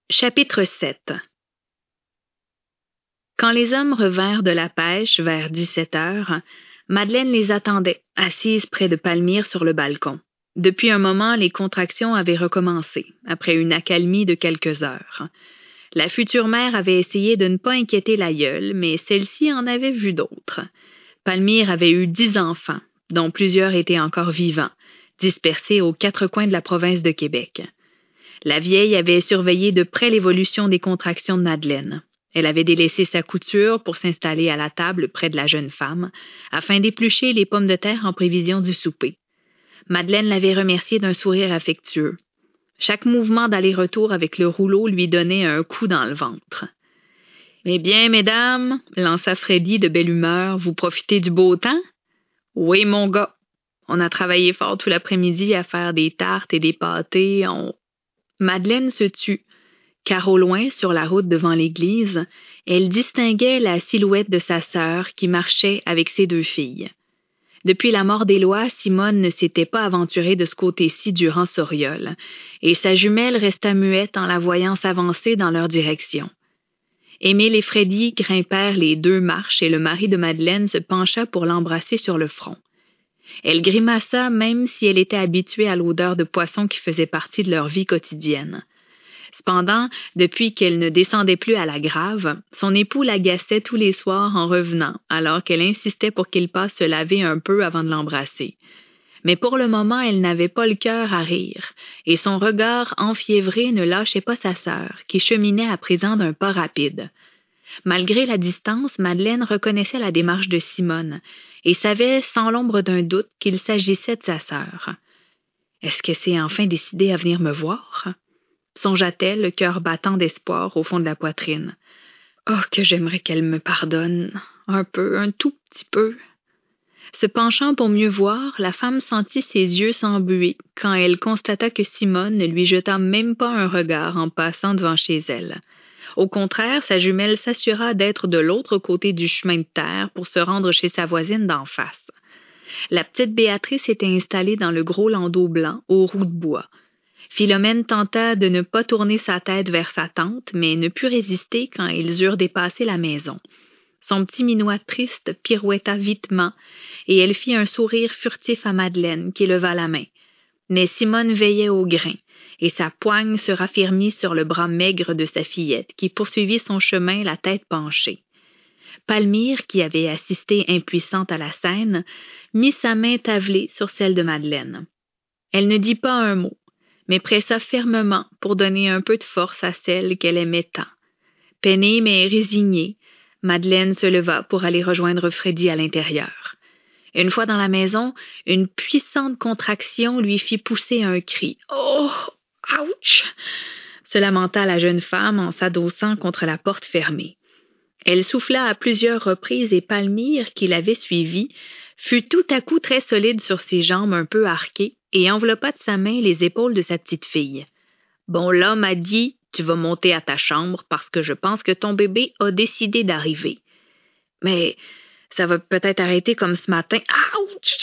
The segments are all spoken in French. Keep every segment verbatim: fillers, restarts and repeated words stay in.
Chapitre sept. Quand les hommes revinrent de la pêche vers dix-sept heures, Madeleine les attendait, assise près de Palmyre sur le balcon. Depuis un moment, les contractions avaient recommencé, après une accalmie de quelques heures. La future mère avait essayé de ne pas inquiéter l'aïeule, mais celle-ci en avait vu d'autres. Palmyre avait eu dix enfants, dont plusieurs étaient encore vivants, dispersés aux quatre coins de la province de Québec. La vieille avait surveillé de près l'évolution des contractions de Madeleine. Elle avait délaissé sa couture pour s'installer à la table près de la jeune femme, afin d'éplucher les pommes de terre en prévision du souper. Madeleine l'avait remerciée d'un sourire affectueux. Chaque mouvement d'aller-retour avec le rouleau lui donnait un coup dans le ventre. « Eh bien, mesdames, » lança Freddy de belle humeur, « vous profitez du beau temps? »« Oui, mon gars. On a travaillé fort tout l'après-midi à faire des tartes et des pâtés. On... » Madeleine se tut, car au loin, sur la route devant l'église, elle distinguait la silhouette de sa sœur qui marchait avec ses deux filles. Depuis la mort d'Éloi, Simone ne s'était pas aventurée de ce côté-ci du rang Soriol, et sa jumelle resta muette en la voyant s'avancer dans leur direction. Émile et Freddy grimpèrent les deux marches et le mari de Madeleine se pencha pour l'embrasser sur le front. Elle grimaça même si elle était habituée à l'odeur de poisson qui faisait partie de leur vie quotidienne. Cependant, depuis qu'elle ne descendait plus à la grave, son époux l'agaçait tous les soirs en revenant, alors qu'elle insistait pour qu'il passe se laver un peu avant de l'embrasser. Mais pour le moment, elle n'avait pas le cœur à rire, et son regard enfiévré ne lâchait pas sa sœur, qui cheminait à présent d'un pas rapide. Malgré la distance, Madeleine reconnaissait la démarche de Simone et savait sans l'ombre d'un doute qu'il s'agissait de sa sœur. « Est-ce que c'est enfin décidé à venir me voir? » songea-t-elle, le cœur battant d'espoir au fond de la poitrine. « Oh, que j'aimerais qu'elle me pardonne, un peu, un tout petit peu. » Se penchant pour mieux voir, la femme sentit ses yeux s'embuer quand elle constata que Simone ne lui jeta même pas un regard en passant devant chez elle. Au contraire, sa jumelle s'assura d'être de l'autre côté du chemin de terre pour se rendre chez sa voisine d'en face. La petite Béatrice était installée dans le gros landau blanc aux roues de bois. Philomène tenta de ne pas tourner sa tête vers sa tante, mais ne put résister quand ils eurent dépassé la maison. Son petit minois triste pirouetta vitement, et elle fit un sourire furtif à Madeleine, qui leva la main. Mais Simone veillait au grain, et sa poigne se raffermit sur le bras maigre de sa fillette, qui poursuivit son chemin la tête penchée. Palmyre, qui avait assisté impuissante à la scène, mit sa main tavelée sur celle de Madeleine. Elle ne dit pas un mot, mais pressa fermement pour donner un peu de force à celle qu'elle aimait tant. Peinée mais résignée, Madeleine se leva pour aller rejoindre Freddy à l'intérieur. Une fois dans la maison, une puissante contraction lui fit pousser un cri. « Oh! Ouch! » se lamenta la jeune femme en s'adossant contre la porte fermée. Elle souffla à plusieurs reprises et Palmyre, qui l'avait suivie, fut tout à coup très solide sur ses jambes un peu arquées et enveloppa de sa main les épaules de sa petite fille. « Bon, là, m'a dit, tu vas monter à ta chambre parce que je pense que ton bébé a décidé d'arriver. Mais ça va peut-être arrêter comme ce matin. Ouch!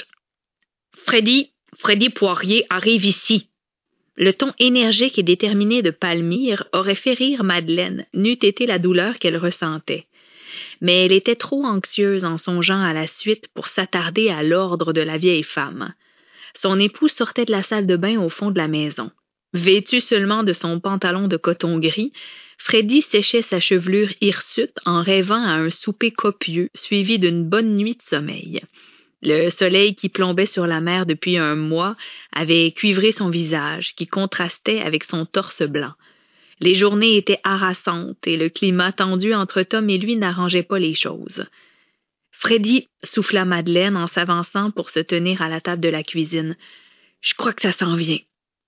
Freddy, Freddy Poirier arrive ici. » Le ton énergique et déterminé de Palmyre aurait fait rire Madeleine, n'eût été la douleur qu'elle ressentait. Mais elle était trop anxieuse en songeant à la suite pour s'attarder à l'ordre de la vieille femme. Son époux sortait de la salle de bain au fond de la maison. Vêtu seulement de son pantalon de coton gris, Freddy séchait sa chevelure hirsute en rêvant à un souper copieux suivi d'une bonne nuit de sommeil. Le soleil qui plombait sur la mer depuis un mois avait cuivré son visage, qui contrastait avec son torse blanc. Les journées étaient harassantes et le climat tendu entre Tom et lui n'arrangeait pas les choses. « Freddy, » souffla Madeleine en s'avançant pour se tenir à la table de la cuisine. « Je crois que ça s'en vient. »« Quoi? »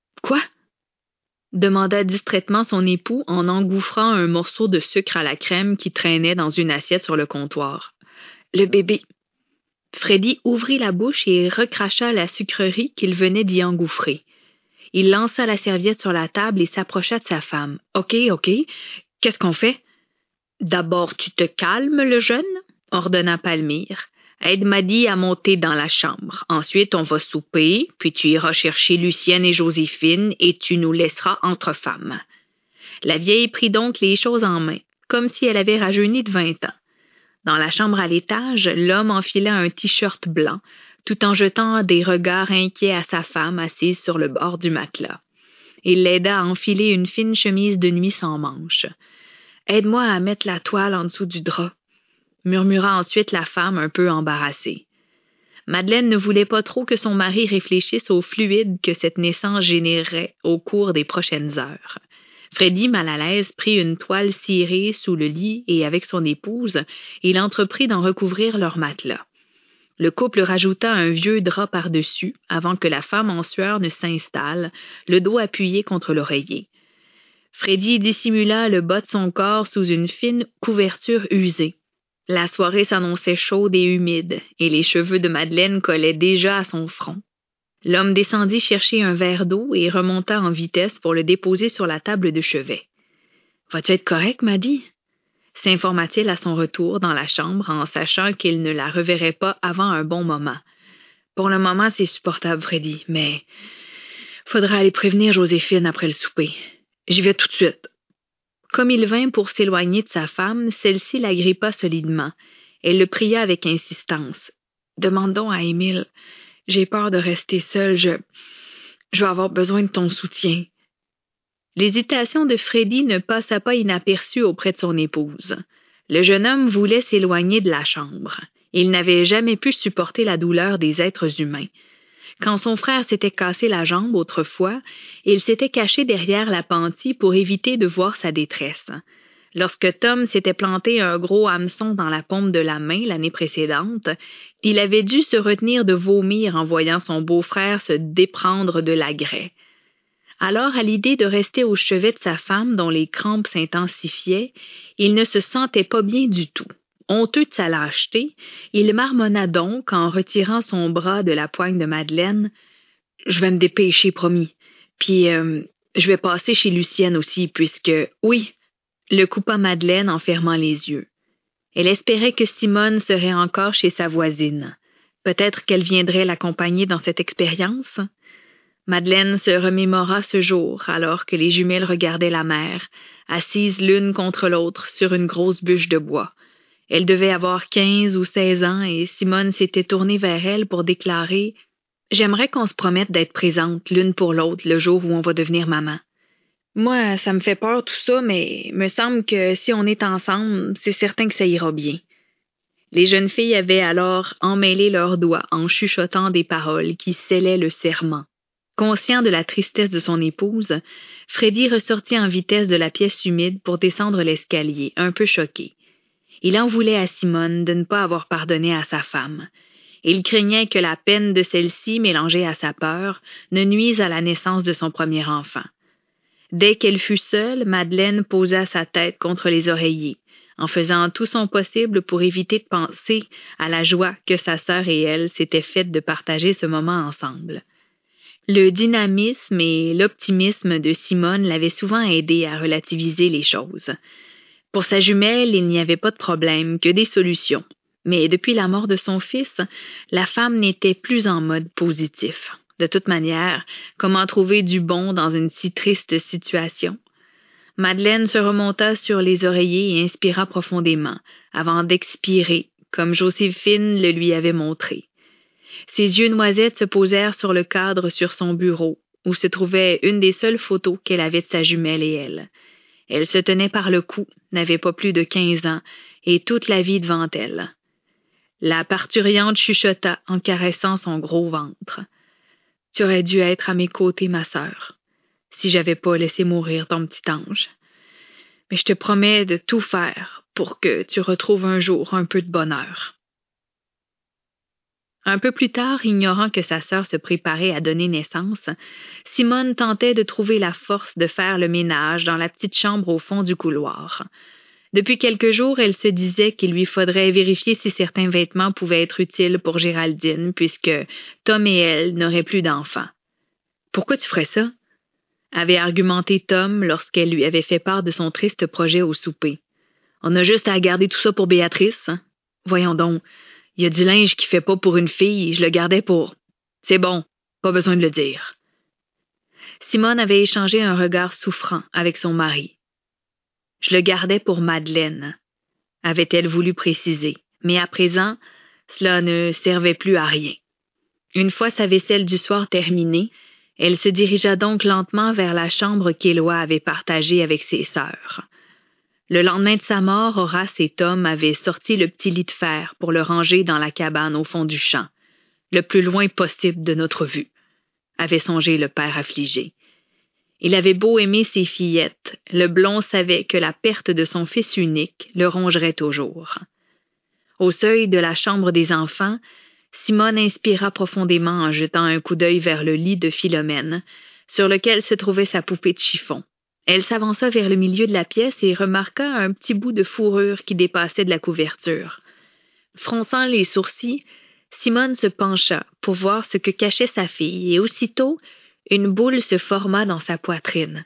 demanda distraitement son époux en engouffrant un morceau de sucre à la crème qui traînait dans une assiette sur le comptoir. « Le bébé. » Freddy ouvrit la bouche et recracha la sucrerie qu'il venait d'y engouffrer. Il lança la serviette sur la table et s'approcha de sa femme. « OK, OK. Qu'est-ce qu'on fait? »« D'abord, tu te calmes, le jeune, » ordonna Palmyre. « Aide Maddy à monter dans la chambre. Ensuite, on va souper, puis tu iras chercher Lucienne et Joséphine et tu nous laisseras entre femmes. » La vieille prit donc les choses en main, comme si elle avait rajeuni de vingt ans. Dans la chambre à l'étage, l'homme enfila un t-shirt blanc, tout en jetant des regards inquiets à sa femme assise sur le bord du matelas. Il l'aida à enfiler une fine chemise de nuit sans manches. « Aide-moi à mettre la toile en dessous du drap », murmura ensuite la femme un peu embarrassée. Madeleine ne voulait pas trop que son mari réfléchisse au fluide que cette naissance générerait au cours des prochaines heures. Freddy, mal à l'aise, prit une toile cirée sous le lit et avec son épouse, il entreprit d'en recouvrir leur matelas. Le couple rajouta un vieux drap par-dessus avant que la femme en sueur ne s'installe, le dos appuyé contre l'oreiller. Freddy dissimula le bas de son corps sous une fine couverture usée. La soirée s'annonçait chaude et humide, et les cheveux de Madeleine collaient déjà à son front. L'homme descendit chercher un verre d'eau et remonta en vitesse pour le déposer sur la table de chevet. « Vas-tu être correct, Maddy? » s'informa-t-il à son retour dans la chambre en sachant qu'il ne la reverrait pas avant un bon moment. « Pour le moment, c'est supportable, Freddy, mais faudra aller prévenir Joséphine après le souper. J'y vais tout de suite. » Comme il vint pour s'éloigner de sa femme, celle-ci l'agrippa solidement. Elle le pria avec insistance. « Demande donc à Émile. J'ai peur de rester seule. Je... je vais avoir besoin de ton soutien. » L'hésitation de Freddy ne passa pas inaperçue auprès de son épouse. Le jeune homme voulait s'éloigner de la chambre. Il n'avait jamais pu supporter la douleur des êtres humains. Quand son frère s'était cassé la jambe autrefois, il s'était caché derrière l'appentis pour éviter de voir sa détresse. Lorsque Tom s'était planté un gros hameçon dans la paume de la main l'année précédente, il avait dû se retenir de vomir en voyant son beau-frère se déprendre de l'agrès. Alors, à l'idée de rester au chevet de sa femme dont les crampes s'intensifiaient, il ne se sentait pas bien du tout. Honteux de sa lâcheté, il marmonna donc en retirant son bras de la poigne de Madeleine. « Je vais me dépêcher, promis. Puis, euh, je vais passer chez Lucienne aussi, puisque... » « Oui, » le coupa Madeleine en fermant les yeux. Elle espérait que Simone serait encore chez sa voisine. Peut-être qu'elle viendrait l'accompagner dans cette expérience? Madeleine se remémora ce jour alors que les jumelles regardaient la mer, assises l'une contre l'autre sur une grosse bûche de bois. Elle devait avoir quinze ou seize ans et Simone s'était tournée vers elle pour déclarer « J'aimerais qu'on se promette d'être présentes l'une pour l'autre le jour où on va devenir maman. Moi, ça me fait peur tout ça, mais me semble que si on est ensemble, c'est certain que ça ira bien. » Les jeunes filles avaient alors emmêlé leurs doigts en chuchotant des paroles qui scellaient le serment. Conscient de la tristesse de son épouse, Freddy ressortit en vitesse de la pièce humide pour descendre l'escalier, un peu choqué. Il en voulait à Simone de ne pas avoir pardonné à sa femme. Il craignait que la peine de celle-ci, mélangée à sa peur, ne nuise à la naissance de son premier enfant. Dès qu'elle fut seule, Madeleine posa sa tête contre les oreillers, en faisant tout son possible pour éviter de penser à la joie que sa sœur et elle s'étaient faites de partager ce moment ensemble. Le dynamisme et l'optimisme de Simone l'avaient souvent aidée à relativiser les choses. Pour sa jumelle, il n'y avait pas de problème, que des solutions. Mais depuis la mort de son fils, la femme n'était plus en mode positif. De toute manière, comment trouver du bon dans une si triste situation? Madeleine se remonta sur les oreillers et inspira profondément, avant d'expirer, comme Joséphine le lui avait montré. Ses yeux noisettes se posèrent sur le cadre sur son bureau, où se trouvait une des seules photos qu'elle avait de sa jumelle et elle. Elle se tenait par le cou, n'avait pas plus de quinze ans, et toute la vie devant elle. La parturiente chuchota en caressant son gros ventre. « Tu aurais dû être à mes côtés, ma sœur, si j'avais pas laissé mourir ton petit ange. Mais je te promets de tout faire pour que tu retrouves un jour un peu de bonheur. » Un peu plus tard, ignorant que sa sœur se préparait à donner naissance, Simone tentait de trouver la force de faire le ménage dans la petite chambre au fond du couloir. Depuis quelques jours, elle se disait qu'il lui faudrait vérifier si certains vêtements pouvaient être utiles pour Géraldine, puisque Tom et elle n'auraient plus d'enfants. « Pourquoi tu ferais ça? » avait argumenté Tom lorsqu'elle lui avait fait part de son triste projet au souper. « On a juste à garder tout ça pour Béatrice. Hein? Voyons donc. Il y a du linge qui fait pas pour une fille, je le gardais pour... C'est bon, pas besoin de le dire. » Simone avait échangé un regard souffrant avec son mari. Je le gardais pour Madeleine, avait-elle voulu préciser, mais à présent, cela ne servait plus à rien. Une fois sa vaisselle du soir terminée, elle se dirigea donc lentement vers la chambre qu'Éloi avait partagée avec ses sœurs. Le lendemain de sa mort, Horace et Tom avaient sorti le petit lit de fer pour le ranger dans la cabane au fond du champ, le plus loin possible de notre vue, avait songé le père affligé. Il avait beau aimer ses fillettes, le blond savait que la perte de son fils unique le rongerait toujours. Au seuil de la chambre des enfants, Simone inspira profondément en jetant un coup d'œil vers le lit de Philomène, sur lequel se trouvait sa poupée de chiffon. Elle s'avança vers le milieu de la pièce et remarqua un petit bout de fourrure qui dépassait de la couverture. Fronçant les sourcils, Simone se pencha pour voir ce que cachait sa fille, et aussitôt, une boule se forma dans sa poitrine.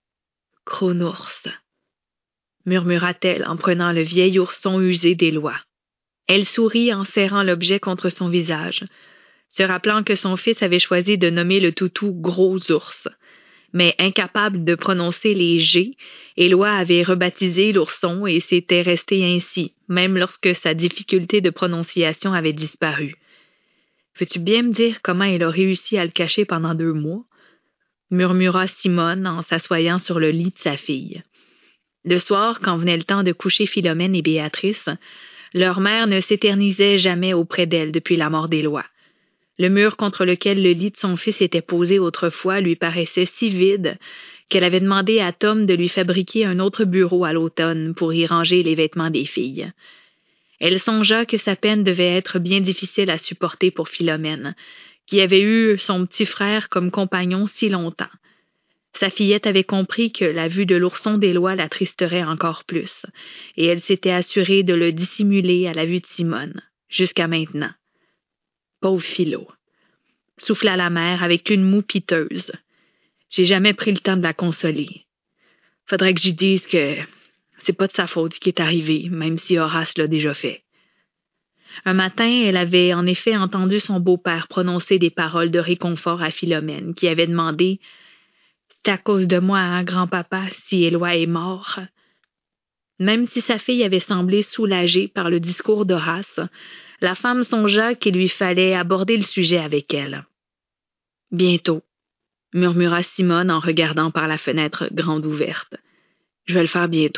« Cronours », murmura-t-elle en prenant le vieil ourson usé d'Éloi. Elle sourit en serrant l'objet contre son visage, se rappelant que son fils avait choisi de nommer le toutou « Gros ours ». Mais incapable de prononcer les G, Éloi avait rebaptisé l'ourson et s'était resté ainsi, même lorsque sa difficulté de prononciation avait disparu. « Veux-tu bien me dire comment elle a réussi à le cacher pendant deux mois? » murmura Simone en s'assoyant sur le lit de sa fille. Le soir, quand venait le temps de coucher Philomène et Béatrice, leur mère ne s'éternisait jamais auprès d'elle depuis la mort d'Éloi. Le mur contre lequel le lit de son fils était posé autrefois lui paraissait si vide qu'elle avait demandé à Tom de lui fabriquer un autre bureau à l'automne pour y ranger les vêtements des filles. Elle songea que sa peine devait être bien difficile à supporter pour Philomène, qui avait eu son petit frère comme compagnon si longtemps. Sa fillette avait compris que la vue de l'ourson d'Éloi l'attristerait encore plus, et elle s'était assurée de le dissimuler à la vue de Simone, jusqu'à maintenant. Pauvre Philo, souffla la mère avec une moue piteuse. J'ai jamais pris le temps de la consoler. Faudrait que j'y dise que c'est pas de sa faute ce qui est arrivé, même si Horace l'a déjà fait. Un matin, elle avait en effet entendu son beau-père prononcer des paroles de réconfort à Philomène, qui avait demandé « C'est à cause de moi, hein, grand-papa, si Éloi est mort? » Même si sa fille avait semblé soulagée par le discours d'Horace, la femme songea qu'il lui fallait aborder le sujet avec elle. « Bientôt, » murmura Simone en regardant par la fenêtre grande ouverte. « Je vais le faire bientôt. »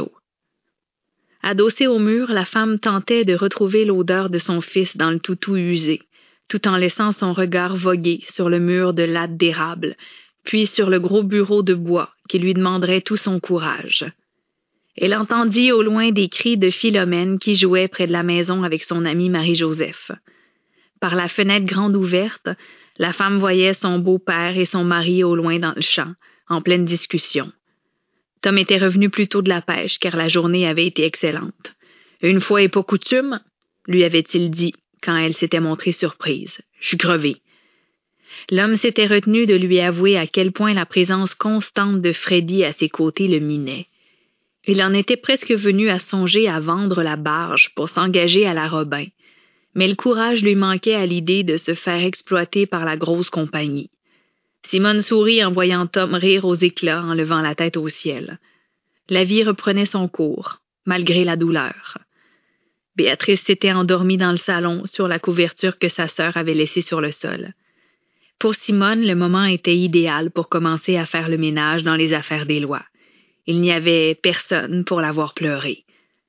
Adossée au mur, la femme tentait de retrouver l'odeur de son fils dans le toutou usé, tout en laissant son regard voguer sur le mur de latte d'érable, puis sur le gros bureau de bois qui lui demanderait tout son courage. Elle entendit au loin des cris de Philomène qui jouait près de la maison avec son amie Marie-Joseph. Par la fenêtre grande ouverte, la femme voyait son beau-père et son mari au loin dans le champ, en pleine discussion. Tom était revenu plus tôt de la pêche car la journée avait été excellente. « Une fois et pas coutume, » lui avait-il dit quand elle s'était montrée surprise. « Je suis crevé. » L'homme s'était retenu de lui avouer à quel point la présence constante de Freddy à ses côtés le minait. Il en était presque venu à songer à vendre la barge pour s'engager à la Robin, mais le courage lui manquait à l'idée de se faire exploiter par la grosse compagnie. Simone sourit en voyant Tom rire aux éclats en levant la tête au ciel. La vie reprenait son cours, malgré la douleur. Béatrice s'était endormie dans le salon sur la couverture que sa sœur avait laissée sur le sol. Pour Simone, le moment était idéal pour commencer à faire le ménage dans les affaires d'Éloi. Il n'y avait personne pour la voir pleurer.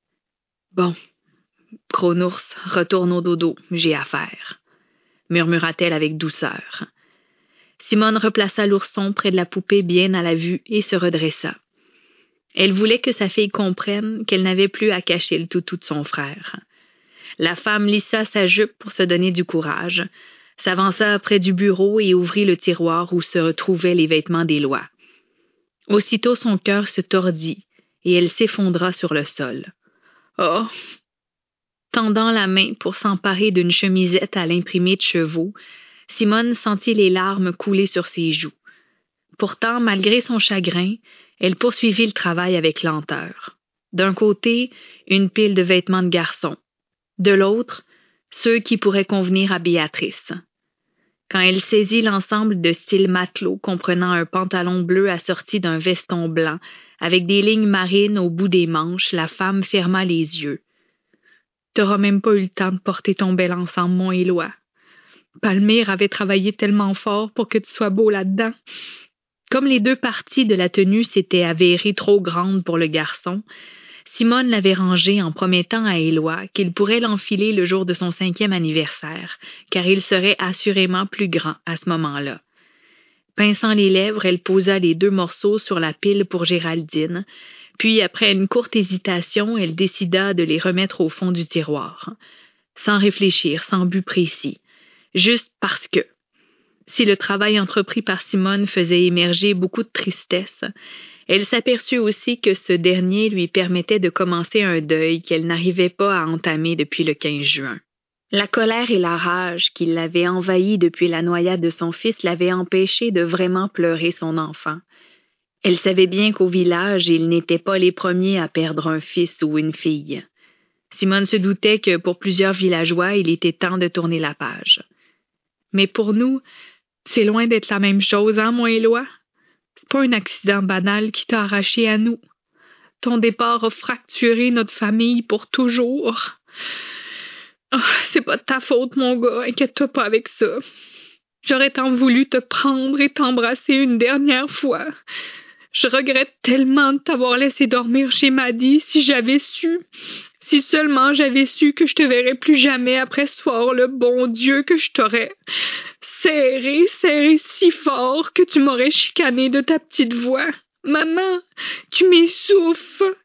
« Bon, Cronours, retourne au dodo, j'ai affaire, » murmura-t-elle avec douceur. Simone replaça l'ourson près de la poupée bien à la vue et se redressa. Elle voulait que sa fille comprenne qu'elle n'avait plus à cacher le toutou de son frère. La femme lissa sa jupe pour se donner du courage, s'avança près du bureau et ouvrit le tiroir où se trouvaient les vêtements d'Éloi. Aussitôt son cœur se tordit et elle s'effondra sur le sol. « Oh! » Tendant la main pour s'emparer d'une chemisette à l'imprimé de chevaux, Simone sentit les larmes couler sur ses joues. Pourtant, malgré son chagrin, elle poursuivit le travail avec lenteur. D'un côté, une pile de vêtements de garçon. De l'autre, ceux qui pourraient convenir à Béatrice. Quand elle saisit l'ensemble de style matelot comprenant un pantalon bleu assorti d'un veston blanc, avec des lignes marines au bout des manches, la femme ferma les yeux. « T'auras même pas eu le temps de porter ton bel ensemble, mon Éloi. Palmyre avait travaillé tellement fort pour que tu sois beau là-dedans. » Comme les deux parties de la tenue s'étaient avérées trop grandes pour le garçon, Simone l'avait rangé en promettant à Éloi qu'il pourrait l'enfiler le jour de son cinquième anniversaire, car il serait assurément plus grand à ce moment-là. Pinçant les lèvres, elle posa les deux morceaux sur la pile pour Géraldine, puis après une courte hésitation, elle décida de les remettre au fond du tiroir. Sans réfléchir, sans but précis. Juste parce que. Si le travail entrepris par Simone faisait émerger beaucoup de tristesse, elle s'aperçut aussi que ce dernier lui permettait de commencer un deuil qu'elle n'arrivait pas à entamer depuis le quinze juin. La colère et la rage qui l'avaient envahie depuis la noyade de son fils l'avaient empêchée de vraiment pleurer son enfant. Elle savait bien qu'au village, ils n'étaient pas les premiers à perdre un fils ou une fille. Simone se doutait que pour plusieurs villageois, il était temps de tourner la page. Mais pour nous, c'est loin d'être la même chose, hein, mon Éloi? C'est pas un accident banal qui t'a arraché à nous. Ton départ a fracturé notre famille pour toujours. Oh, c'est pas de ta faute, mon gars, inquiète-toi pas avec ça. J'aurais tant voulu te prendre et t'embrasser une dernière fois. Je regrette tellement de t'avoir laissé dormir chez Maddy si j'avais su. Si seulement j'avais su que je te verrais plus jamais après ce soir, le bon Dieu, que je t'aurais serré, serré si fort que tu m'aurais chicané de ta petite voix. Maman, tu m'essouffles.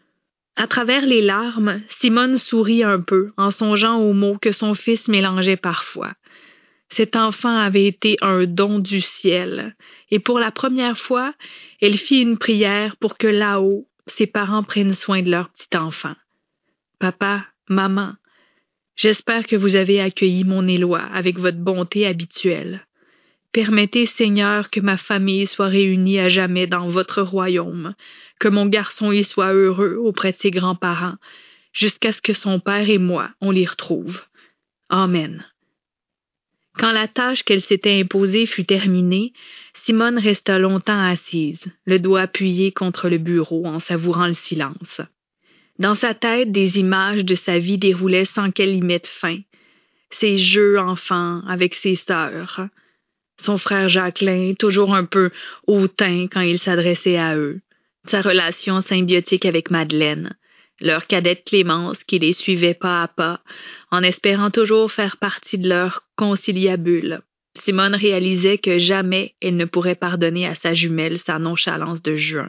À travers les larmes, Simone sourit un peu en songeant aux mots que son fils mélangeait parfois. Cet enfant avait été un don du ciel, et pour la première fois, elle fit une prière pour que là-haut, ses parents prennent soin de leur petit enfant. Papa, maman, j'espère que vous avez accueilli mon Éloi avec votre bonté habituelle. Permettez, Seigneur, que ma famille soit réunie à jamais dans votre royaume, que mon garçon y soit heureux auprès de ses grands-parents, jusqu'à ce que son père et moi, on l'y retrouve. Amen. Quand la tâche qu'elle s'était imposée fut terminée, Simone resta longtemps assise, le doigt appuyé contre le bureau en savourant le silence. Dans sa tête, des images de sa vie déroulaient sans qu'elle y mette fin. Ses jeux enfants avec ses sœurs. Son frère Jacqueline, toujours un peu hautain quand il s'adressait à eux. Sa relation symbiotique avec Madeleine. Leur cadette Clémence qui les suivait pas à pas, en espérant toujours faire partie de leur conciliabule. Simone réalisait que jamais elle ne pourrait pardonner à sa jumelle sa nonchalance de juin.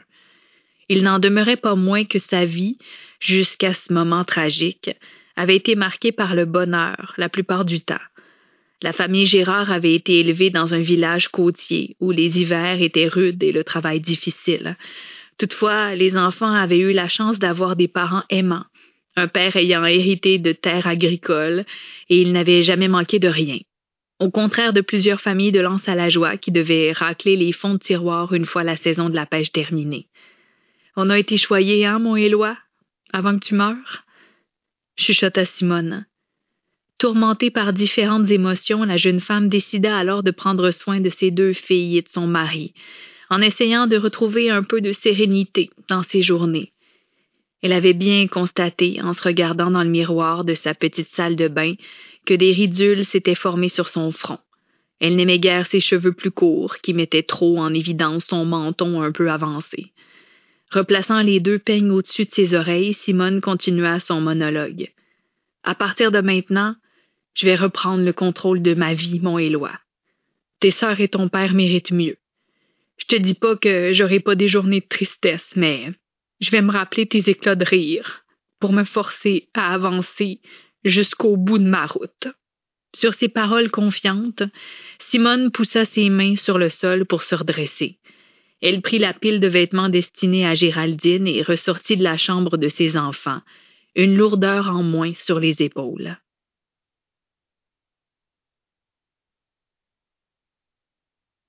Il n'en demeurait pas moins que sa vie, jusqu'à ce moment tragique, avait été marquée par le bonheur la plupart du temps. La famille Gérard avait été élevée dans un village côtier où les hivers étaient rudes et le travail difficile. Toutefois, les enfants avaient eu la chance d'avoir des parents aimants, un père ayant hérité de terres agricoles, et il n'avait jamais manqué de rien. Au contraire de plusieurs familles de Lens-à-la-Joie qui devaient racler les fonds de tiroir une fois la saison de la pêche terminée. « On a été choyés, hein, mon Éloi, avant que tu meures? » chuchota Simone. Tourmentée par différentes émotions, la jeune femme décida alors de prendre soin de ses deux filles et de son mari, en essayant de retrouver un peu de sérénité dans ses journées. Elle avait bien constaté, en se regardant dans le miroir de sa petite salle de bain, que des ridules s'étaient formés sur son front. Elle n'aimait guère ses cheveux plus courts, qui mettaient trop en évidence son menton un peu avancé. Replaçant les deux peignes au-dessus de ses oreilles, Simone continua son monologue. « À partir de maintenant, je vais reprendre le contrôle de ma vie, mon Éloi. Tes sœurs et ton père méritent mieux. Je te dis pas que j'aurai pas des journées de tristesse, mais je vais me rappeler tes éclats de rire pour me forcer à avancer jusqu'au bout de ma route. » Sur ces paroles confiantes, Simone poussa ses mains sur le sol pour se redresser. Elle prit la pile de vêtements destinés à Géraldine et ressortit de la chambre de ses enfants, une lourdeur en moins sur les épaules.